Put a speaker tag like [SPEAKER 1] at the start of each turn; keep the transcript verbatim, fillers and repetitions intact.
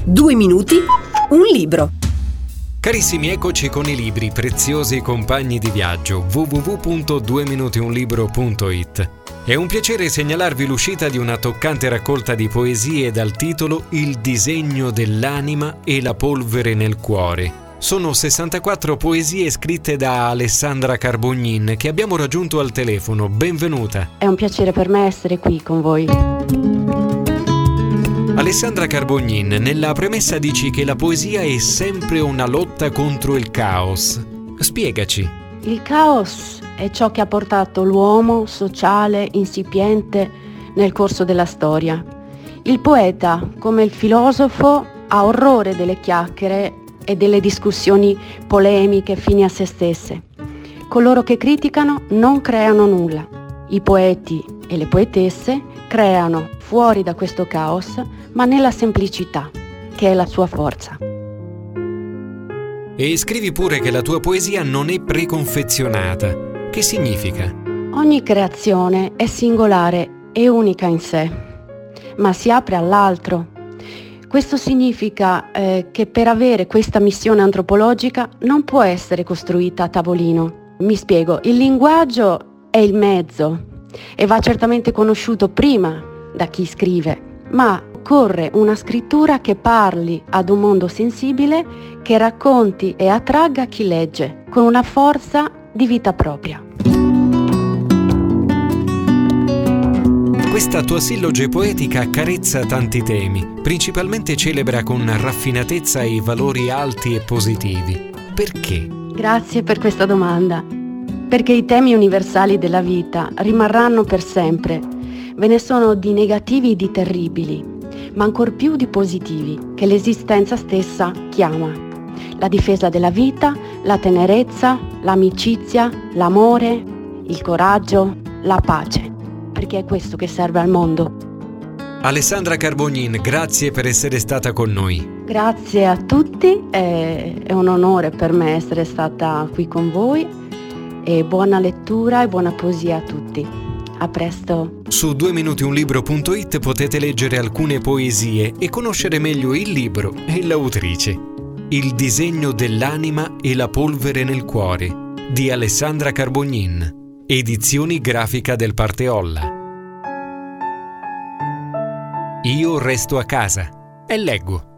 [SPEAKER 1] Due minuti, un libro.
[SPEAKER 2] Carissimi, eccoci con i libri, preziosi compagni di viaggio. w w w punto due minuti un libro punto i t. È un piacere segnalarvi l'uscita di una toccante raccolta di poesie dal titolo Il disegno dell'anima e la polvere nel cuore. Sono sessantaquattro poesie scritte da Alessandra Carbognin, che abbiamo raggiunto al telefono. Benvenuta.
[SPEAKER 3] È un piacere per me essere qui con voi.
[SPEAKER 2] Alessandra Carbognin, nella premessa dici che la poesia è sempre una lotta contro il caos. Spiegaci.
[SPEAKER 3] Il caos è ciò che ha portato l'uomo sociale insipiente nel corso della storia. Il poeta, come il filosofo, ha orrore delle chiacchiere e delle discussioni polemiche fini a se stesse. Coloro che criticano non creano nulla. I poeti e le poetesse creano fuori da questo caos, ma nella semplicità, che è la sua forza.
[SPEAKER 2] E scrivi pure che la tua poesia non è preconfezionata. Che significa?
[SPEAKER 3] Ogni creazione è singolare e unica in sé, ma si apre all'altro. Questo significa eh, che per avere questa missione antropologica non può essere costruita a tavolino. Mi spiego, il linguaggio è il mezzo e va certamente conosciuto prima da chi scrive, ma occorre una scrittura che parli ad un mondo sensibile, che racconti e attragga chi legge, con una forza di vita propria.
[SPEAKER 2] Questa tua silloge poetica accarezza tanti temi, principalmente celebra con raffinatezza i valori alti e positivi. Perché?
[SPEAKER 3] Grazie per questa domanda. Perché i temi universali della vita rimarranno per sempre. Ve ne sono di negativi e di terribili, ma ancor più di positivi, che l'esistenza stessa chiama. La difesa della vita, la tenerezza, l'amicizia, l'amore, il coraggio, la pace. Perché è questo che serve al mondo.
[SPEAKER 2] Alessandra Carbognin, grazie per essere stata con noi.
[SPEAKER 3] Grazie a tutti, è, è un onore per me essere stata qui con voi e buona lettura e buona poesia a tutti. A presto.
[SPEAKER 2] Su due minuti un libro punto i t potete leggere alcune poesie e conoscere meglio il libro e l'autrice. Il disegno dell'anima e la polvere nel cuore di Alessandra Carbognin. Edizioni Grafica del Parteolla. Io resto a casa e leggo.